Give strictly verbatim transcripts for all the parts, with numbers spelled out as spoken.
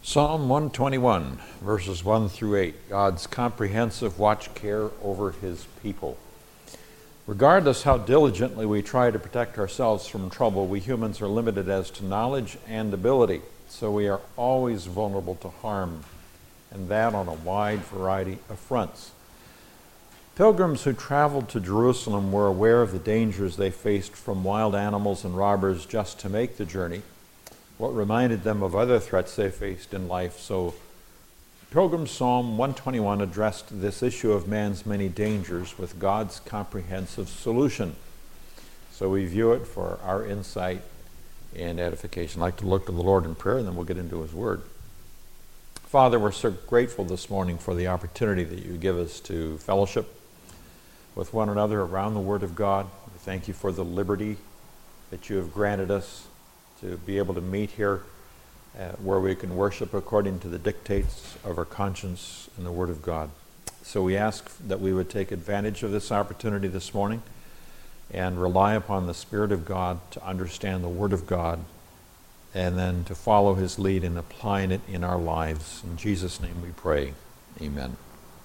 Psalm one twenty-one, verses one through eight, God's comprehensive watch care over his people. Regardless how diligently we try to protect ourselves from trouble, we humans are limited as to knowledge and ability, so we are always vulnerable to harm, and that on a wide variety of fronts. Pilgrims who traveled to Jerusalem were aware of the dangers they faced from wild animals and robbers just to make the journey, what reminded them of other threats they faced in life. So Pilgrim's Psalm one twenty-one addressed this issue of man's many dangers with God's comprehensive solution. So we view it for our insight and edification. I'd like to look to the Lord in prayer, and then we'll get into his word. Father, we're so grateful this morning for the opportunity that you give us to fellowship with one another around the Word of God. We thank you for the liberty that you have granted us to be able to meet here uh, where we can worship according to the dictates of our conscience and the Word of God. So we ask that we would take advantage of this opportunity this morning and rely upon the Spirit of God to understand the Word of God and then to follow his lead in applying it in our lives. In Jesus' name we pray. Amen.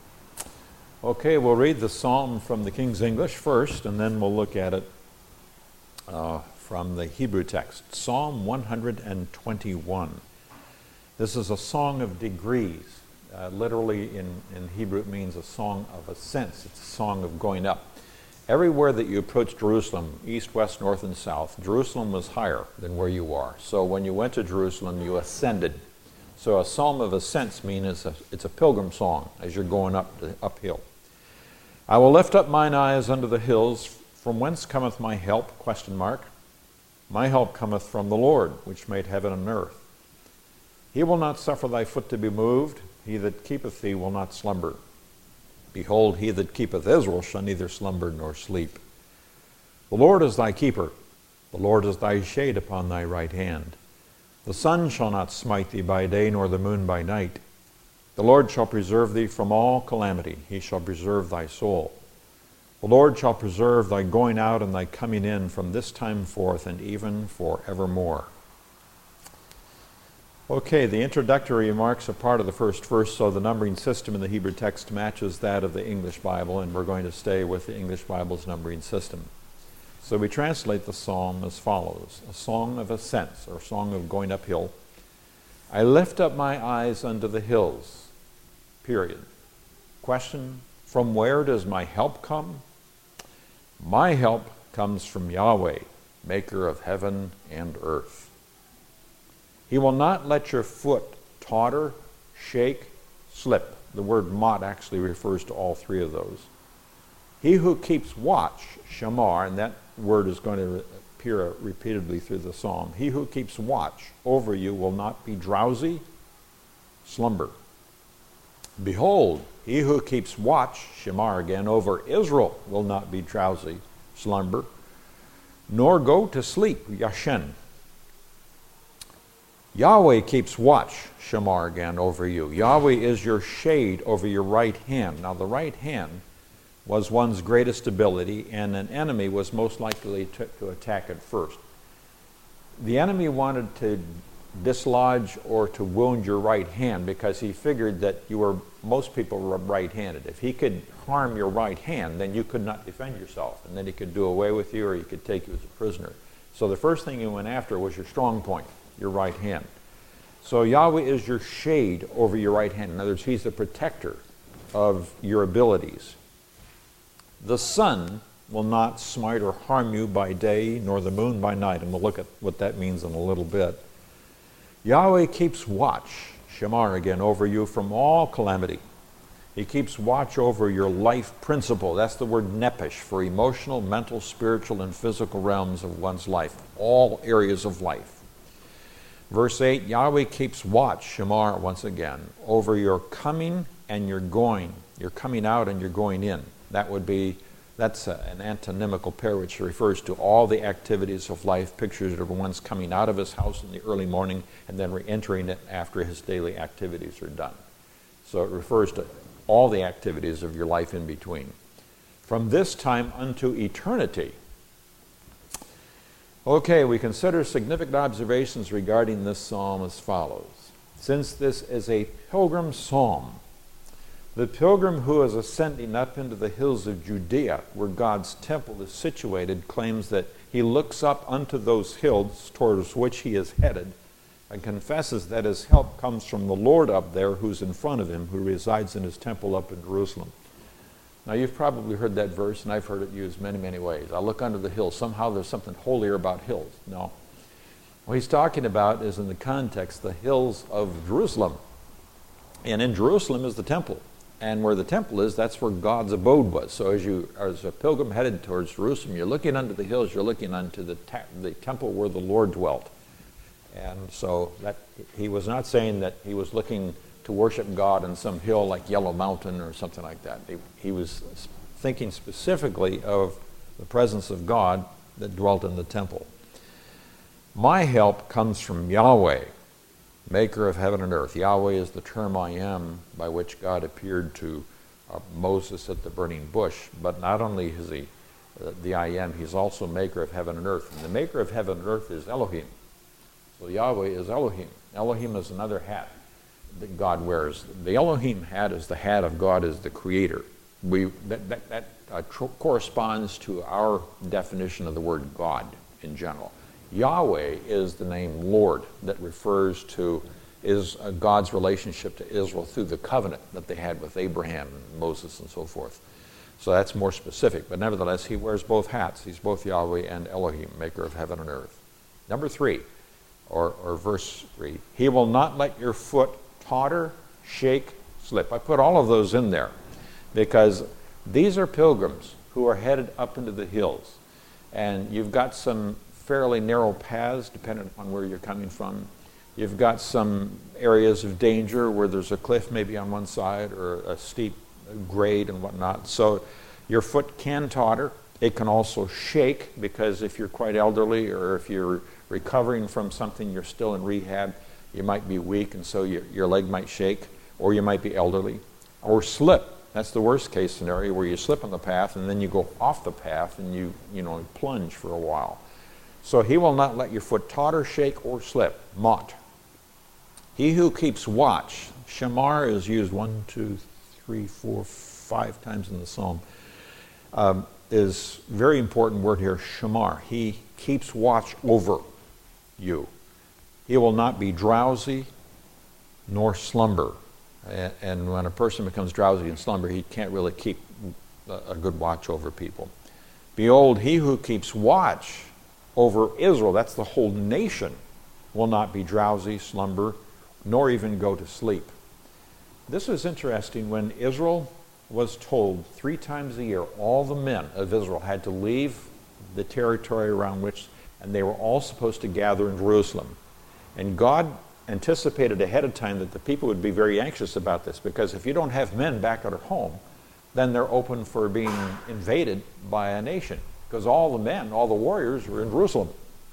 Okay, we'll read the psalm from the King's English first, and then we'll look at it uh, from the Hebrew text. Psalm one twenty-one. This is a song of degrees. Uh, literally in, in Hebrew it means a song of ascents. It's a song of going up. Everywhere that you approach Jerusalem, east, west, north, and south, Jerusalem was higher than where you are. So when you went to Jerusalem, you ascended. So a psalm of ascents means it's a, it's a pilgrim song as you're going up the uphill. I will lift up mine eyes unto the hills. From whence cometh my help? Question mark. My help cometh from the Lord, which made heaven and earth. He will not suffer thy foot to be moved. He that keepeth thee will not slumber. Behold, he that keepeth Israel shall neither slumber nor sleep. The Lord is thy keeper. The Lord is thy shade upon thy right hand. The sun shall not smite thee by day, nor the moon by night. The Lord shall preserve thee from all calamity. He shall preserve thy soul. The Lord shall preserve thy going out and thy coming in from this time forth and even forevermore. Okay, the introductory remarks are part of the first verse, so the numbering system in the Hebrew text matches that of the English Bible, and we're going to stay with the English Bible's numbering system. So we translate the psalm as follows: a song of ascents, or a song of going uphill. I lift up my eyes unto the hills. Period. Question: from where does my help come? My help comes from Yahweh, maker of heaven and earth. He will not let your foot totter, shake, slip. The word mot actually refers to all three of those. He who keeps watch, shamar, and that word is going to appear repeatedly through the psalm. He who keeps watch over you will not be drowsy, slumber. Behold, he who keeps watch, shamar again, over Israel will not be drowsy, slumber, nor go to sleep, yashen. Yahweh keeps watch, shamar again, over you. Yahweh is your shade over your right hand. Now the right hand was one's greatest ability, and an enemy was most likely to, to attack it first. The enemy wanted to dislodge or to wound your right hand because he figured that you were, most people were right-handed. If he could harm your right hand, then you could not defend yourself, and then he could do away with you or he could take you as a prisoner. So the first thing he went after was your strong point, your right hand. So Yahweh is your shade over your right hand. In other words, he's the protector of your abilities. The sun will not smite or harm you by day, nor the moon by night. And we'll look at what that means in a little bit. Yahweh keeps watch, shamar again, over you from all calamity. He keeps watch over your life principle. That's the word nepesh, for emotional, mental, spiritual, and physical realms of one's life. All areas of life. Verse eight, Yahweh keeps watch, shamar once again, over your coming and your going. You're coming out and you're going in. That would be, that's a, an antonymical pair which refers to all the activities of life, pictures of one's coming out of his house in the early morning and then re-entering it after his daily activities are done. So it refers to all the activities of your life in between. From this time unto eternity. Okay, we consider significant observations regarding this psalm as follows. since this is a pilgrim psalm, the pilgrim who is ascending up into the hills of Judea, where God's temple is situated, claims that he looks up unto those hills towards which he is headed, and confesses that his help comes from the Lord up there, who's in front of him, who resides in his temple up in Jerusalem. Now, you've probably heard that verse, and I've heard it used many, many ways. I look under the hills. Somehow there's something holier about hills. No. What he's talking about is, in the context, the hills of Jerusalem. And in Jerusalem is the temple. And where the temple is, that's where God's abode was. So as you, as a pilgrim headed towards Jerusalem, you're looking unto the hills, you're looking unto the, ta- the temple where the Lord dwelt. And so that he was not saying that he was looking to worship God on some hill like Yellow Mountain or something like that. He, he was thinking specifically of the presence of God that dwelt in the temple. My help comes from Yahweh, maker of heaven and earth. Yahweh is the term I am by which God appeared to uh, Moses at the burning bush. But not only is he uh, the I am, he's also maker of heaven and earth. And the maker of heaven and earth is Elohim. So Yahweh is Elohim. Elohim is another hat that God wears. The Elohim hat is the hat of God as the creator. We, that that, that uh, tr- corresponds to our definition of the word God in general. Yahweh is the name Lord that refers to is uh, God's relationship to Israel through the covenant that they had with Abraham and Moses and so forth. So that's more specific. But nevertheless, he wears both hats. He's both Yahweh and Elohim, maker of heaven and earth. Number three, or, or verse three, he will not let your foot totter, shake, slip. I put all of those in there because these are pilgrims who are headed up into the hills. And you've got some fairly narrow paths, depending upon where you're coming from. You've got some areas of danger where there's a cliff maybe on one side or a steep grade and whatnot. So your foot can totter. It can also shake because if you're quite elderly or if you're recovering from something, you're still in rehab, you might be weak and so your, your leg might shake, or you might be elderly. Or slip. That's the worst case scenario where you slip on the path and then you go off the path and you, you know, plunge for a while. So he will not let your foot totter, shake, or slip. Mot. He who keeps watch. Shamar is used one, two, three, four, five times in the psalm. Um, is a very important word here, Shamar. He keeps watch over you. He will not be drowsy nor slumber. And, and when a person becomes drowsy and slumber, he can't really keep a, a good watch over people. Behold, he who keeps watch over Israel, that's the whole nation, will not be drowsy, slumber, nor even go to sleep. This was interesting. When Israel was told three times a year, all the men of Israel had to leave the territory around which, and they were all supposed to gather in Jerusalem. And God anticipated ahead of time that the people would be very anxious about this, because if you don't have men back at home, then they're open for being invaded by a nation. Because all the men, all the warriors were in Jerusalem.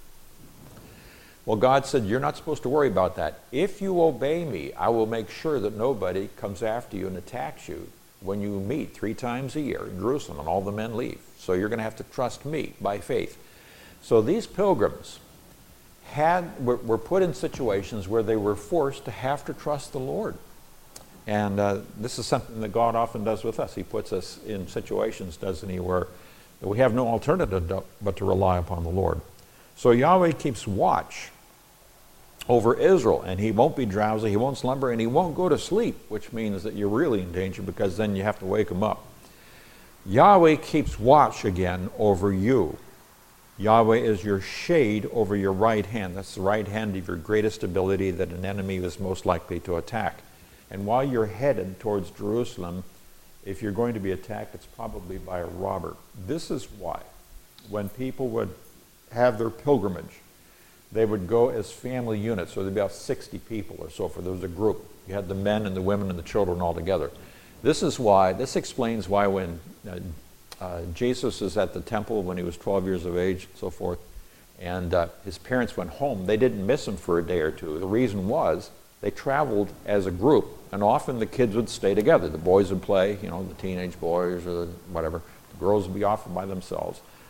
Well, God said, you're not supposed to worry about that. If you obey me, I will make sure that nobody comes after you and attacks you when you meet three times a year in Jerusalem and all the men leave. So you're going to have to trust me by faith. So these pilgrims had were, were put in situations where they were forced to have to trust the Lord. And uh, this is something that God often does with us. He puts us in situations, doesn't he, where we have no alternative but to rely upon the Lord. So Yahweh keeps watch over Israel, and he won't be drowsy, he won't slumber, and he won't go to sleep, which means that you're really in danger, because then you have to wake him up. Yahweh keeps watch again over you. Yahweh is your shade over your right hand. That's the right hand of your greatest ability that an enemy is most likely to attack. And while you're headed towards Jerusalem, if you're going to be attacked, it's probably by a robber. This is why when people would have their pilgrimage, they would go as family units. So there'd be about sixty people or so, for there was a group. You had the men and the women and the children all together. This is why, this explains why when uh, uh, Jesus is at the temple when he was twelve years of age and so forth, and uh, his parents went home, they didn't miss him for a day or two. The reason was they traveled as a group, and often the kids would stay together. The boys would play, you know, the teenage boys or the whatever. The girls would be off by themselves.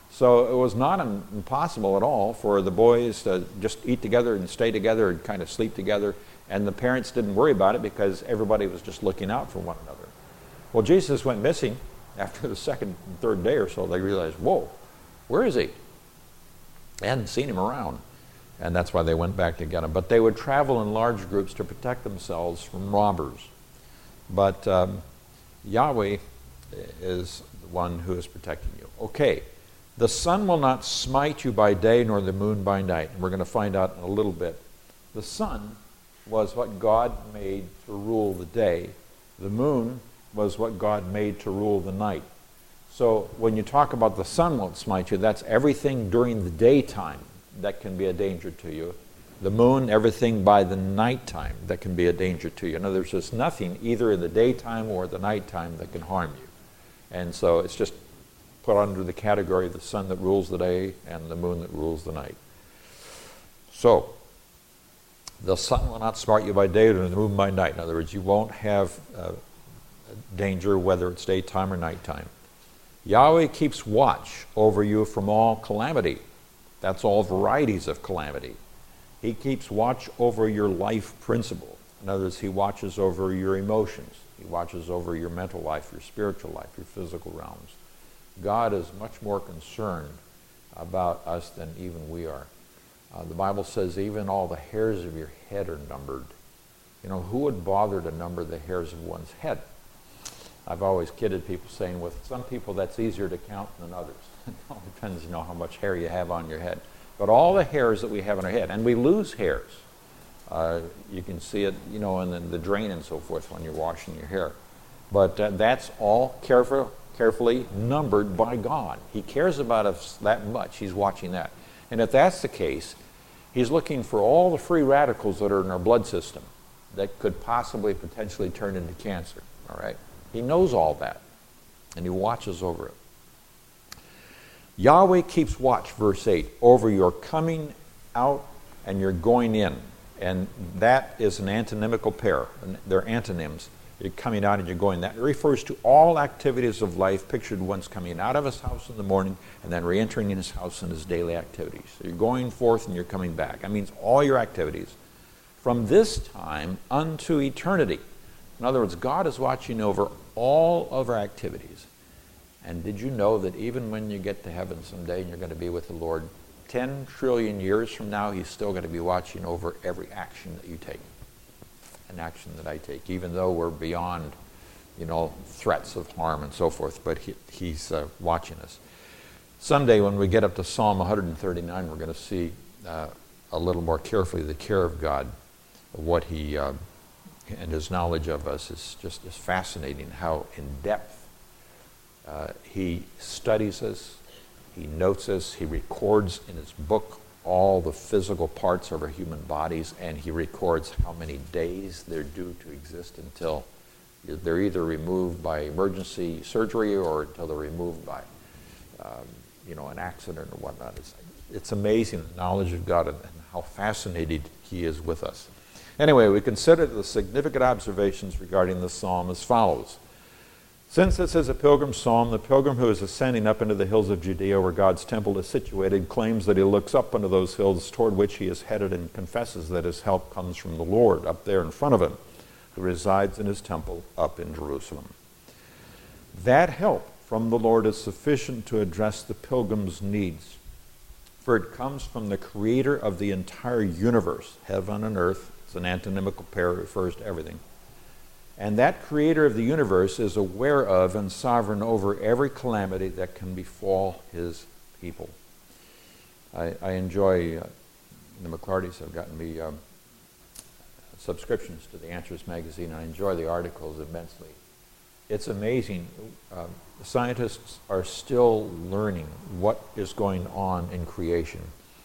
So it was not im- impossible at all for the boys to just eat together and stay together and kind of sleep together. And the parents didn't worry about it because everybody was just looking out for one another. Well, Jesus went missing after the second and third day or so. They realized, whoa, where is he? They hadn't seen him around. And that's why they went back to get him. But they would travel in large groups to protect themselves from robbers. But um, Yahweh is the one who is protecting you. Okay, the sun will not smite you by day nor the moon by night. And we're going to find out in a little bit. The sun was what God made to rule the day. The moon was what God made to rule the night. So when you talk about the sun won't smite you, that's everything during the daytime that can be a danger to you. The moon, everything by the nighttime that can be a danger to you. In other words, there's nothing either in the daytime or the nighttime that can harm you. And so it's just put under the category of the sun that rules the day and the moon that rules the night. So, the sun will not smite you by day or the moon by night. In other words, you won't have uh, danger whether it's daytime or nighttime. Yahweh keeps watch over you from all calamity. That's all varieties of calamity. He keeps watch over your life principle. In other words, he watches over your emotions. He watches over your mental life, your spiritual life, your physical realms. God is much more concerned about us than even we are. Uh, the Bible says even all the hairs of your head are numbered. You know, who would bother to number the hairs of one's head? I've always kidded people saying with some people that's easier to count than others. It all depends, you know, how much hair you have on your head. But all the hairs that we have on our head, and we lose hairs. Uh, you can see it, you know, in the, the drain and so forth when you're washing your hair. But uh, that's all careful, carefully numbered by God. He cares about us that much. He's watching that. And if that's the case, he's looking for all the free radicals that are in our blood system that could possibly potentially turn into cancer. All right? He knows all that, and he watches over it. Yahweh keeps watch, verse eight, over your coming out and your going in. And that is an antonymical pair. They're antonyms. You're coming out and you're going. That refers to all activities of life pictured once coming out of his house in the morning and then re-entering in his house in his daily activities. So you're going forth and you're coming back. That means all your activities from this time unto eternity. In other words, God is watching over all of our activities. And did you know that even when you get to heaven someday and you're going to be with the Lord, ten trillion years from now, he's still going to be watching over every action that you take. An action that I take, even though we're beyond, you know, threats of harm and so forth, but he, he's uh, watching us. Someday when we get up to Psalm one thirty-nine, we're going to see uh, a little more carefully the care of God, what he, uh, and his knowledge of us is just is fascinating, how in depth uh, he studies us, he notes us, he records in his book all the physical parts of our human bodies, and he records how many days they're due to exist until they're either removed by emergency surgery or until they're removed by, um, you know, an accident or whatnot. It's, it's amazing the knowledge of God and, and how fascinated he is with us. Anyway, we consider the significant observations regarding this psalm as follows. Since this is a pilgrim psalm, the pilgrim who is ascending up into the hills of Judea where God's temple is situated claims that he looks up into those hills toward which he is headed and confesses that his help comes from the Lord up there in front of him, who resides in his temple up in Jerusalem. That help from the Lord is sufficient to address the pilgrim's needs, for it comes from the creator of the entire universe, heaven and earth. It's an antonymical pair, it refers to everything. And that creator of the universe is aware of and sovereign over every calamity that can befall his people. I, I enjoy, uh, the McClartys have gotten me um, subscriptions to the Answers magazine, and I enjoy the articles immensely. It's amazing. Uh, scientists are still learning what is going on in creation.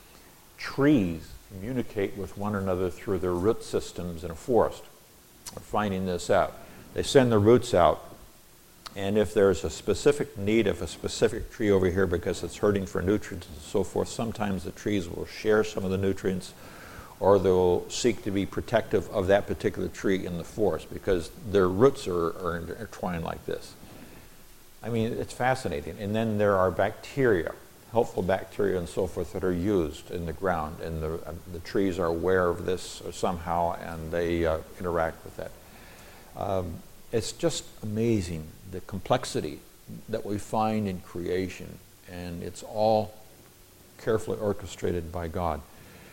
Trees communicate with one another through their root systems in a forest. Are finding this out. They send their roots out, and if there's a specific need of a specific tree over here because it's hurting for nutrients and so forth, sometimes the trees will share some of the nutrients, or they'll seek to be protective of that particular tree in the forest because their roots are, are intertwined like this. I mean, it's fascinating. And then there are bacteria helpful bacteria and so forth that are used in the ground, and the, uh, the trees are aware of this somehow, and they uh, interact with that. Um, it's just amazing, the complexity that we find in creation, and it's all carefully orchestrated by God.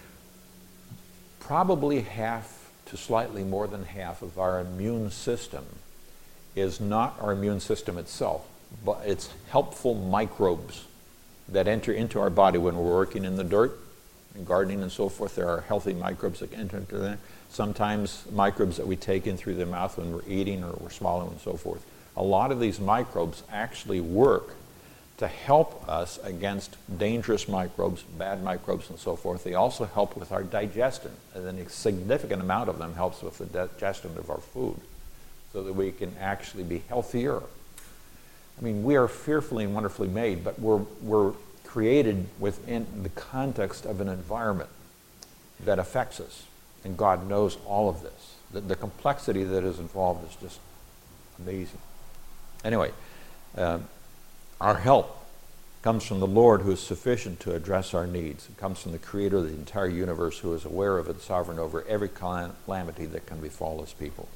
Probably half to slightly more than half of our immune system is not our immune system itself, but it's helpful microbes that enter into our body when we're working in the dirt and gardening and so forth. There are healthy microbes that enter into there. Sometimes microbes that we take in through the mouth when we're eating or we're swallowing and so forth. A lot of these microbes actually work to help us against dangerous microbes, bad microbes and so forth. They also help with our digestion, and then a significant amount of them helps with the digestion of our food so that we can actually be healthier. I mean, we are fearfully and wonderfully made, but we're, we're created within the context of an environment that affects us. And God knows all of this. The, the complexity that is involved is just amazing. Anyway, uh, our help comes from the Lord, who is sufficient to address our needs. It comes from the Creator of the entire universe, who is aware of and sovereign over every calamity that can befall His people.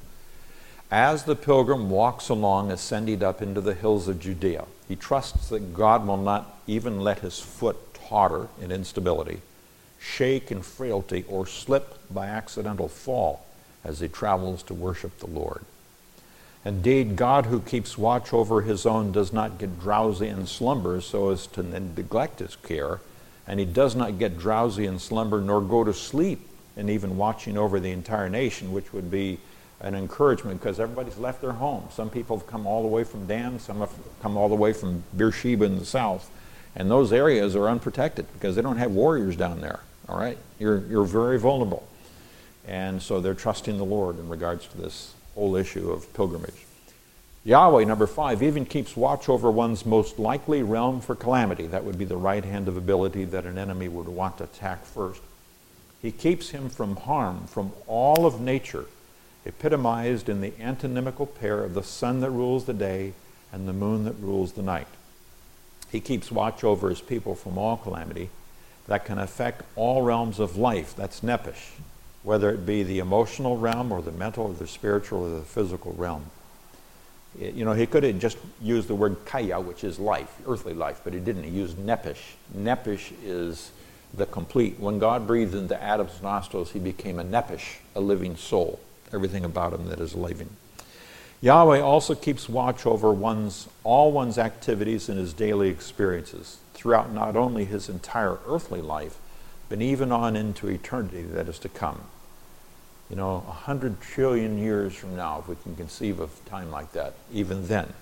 As the pilgrim walks along, ascending up into the hills of Judea, he trusts that God will not even let his foot totter in instability, shake in frailty, or slip by accidental fall as he travels to worship the Lord. Indeed, God, who keeps watch over his own, does not get drowsy in slumber so as to neglect his care, and he does not get drowsy in slumber nor go to sleep in even watching over the entire nation, which would be an encouragement because everybody's left their home. Some people have come all the way from Dan, some have come all the way from Beersheba in the south, and those areas are unprotected because they don't have warriors down there. All right, you're you're very vulnerable, and so they're trusting the Lord in regards to this whole issue of pilgrimage. Yahweh, number five, even keeps watch over one's most likely realm for calamity. That would be the right hand of ability that an enemy would want to attack first. He keeps him from harm from all of nature, epitomized in the antonymical pair of the sun that rules the day and the moon that rules the night. He keeps watch over his people from all calamity that can affect all realms of life. That's nephesh, whether it be the emotional realm or the mental or the spiritual or the physical realm. It, you know, he could have just used the word kaya, which is life, earthly life, but he didn't. He used nephesh. Nephesh is the complete. When God breathed into Adam's nostrils, he became a nephesh, a living soul. Everything about him that is living. Yahweh also keeps watch over one's all one's activities and his daily experiences throughout not only his entire earthly life, but even on into eternity that is to come. You know, a hundred trillion years from now, if we can conceive of time like that, even then,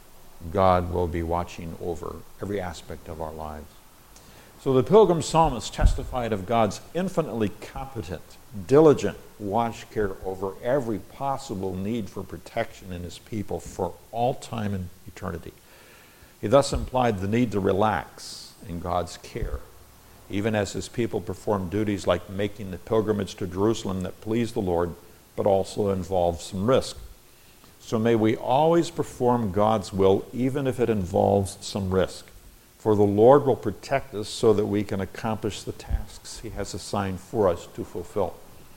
God will be watching over every aspect of our lives. So the pilgrim psalmist testified of God's infinitely competent, diligent watch care over every possible need for protection in his people for all time and eternity. He thus implied the need to relax in God's care, even as his people perform duties like making the pilgrimage to Jerusalem that please the Lord, but also involve some risk. So may we always perform God's will, even if it involves some risk. For the Lord will protect us so that we can accomplish the tasks he has assigned for us to fulfill.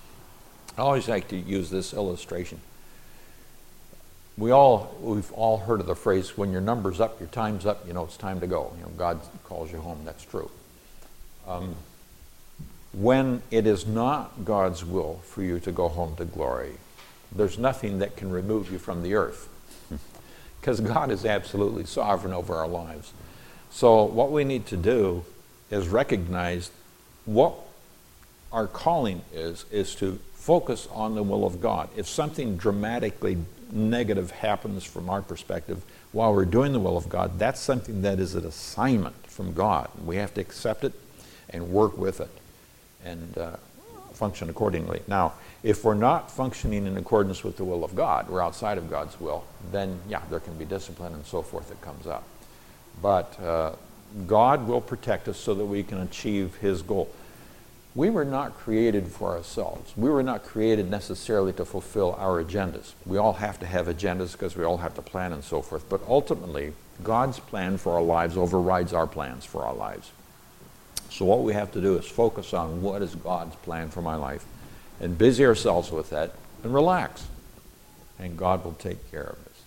I always like to use this illustration. We all, we've all heard of the phrase, when your number's up, your time's up, you know it's time to go. You know, God calls you home. That's true. Um, when it is not God's will for you to go home to glory, there's nothing that can remove you from the earth, because God is absolutely sovereign over our lives. So what we need to do is recognize what our calling is, is to focus on the will of God. If something dramatically negative happens from our perspective while we're doing the will of God, that's something that is an assignment from God. We have to accept it and work with it and uh, function accordingly. Now, if we're not functioning in accordance with the will of God, we're outside of God's will, then yeah, there can be discipline and so forth that comes up. But uh, God will protect us so that we can achieve his goal. We were not created for ourselves. We were not created necessarily to fulfill our agendas. We all have to have agendas because we all have to plan and so forth. But ultimately, God's plan for our lives overrides our plans for our lives. So what we have to do is focus on what is God's plan for my life and busy ourselves with that and relax. And God will take care of us.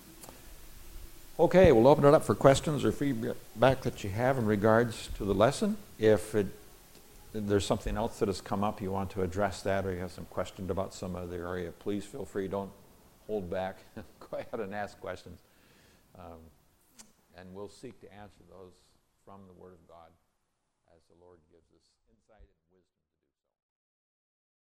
Okay, we'll open it up for questions or feedback that you have in regards to the lesson. If it, there's something else that has come up, you want to address that, or you have some questions about some other area, please feel free. Don't hold back. Go ahead and ask questions. Um, and we'll seek to answer those from the Word of God as the Lord gives us insight and wisdom.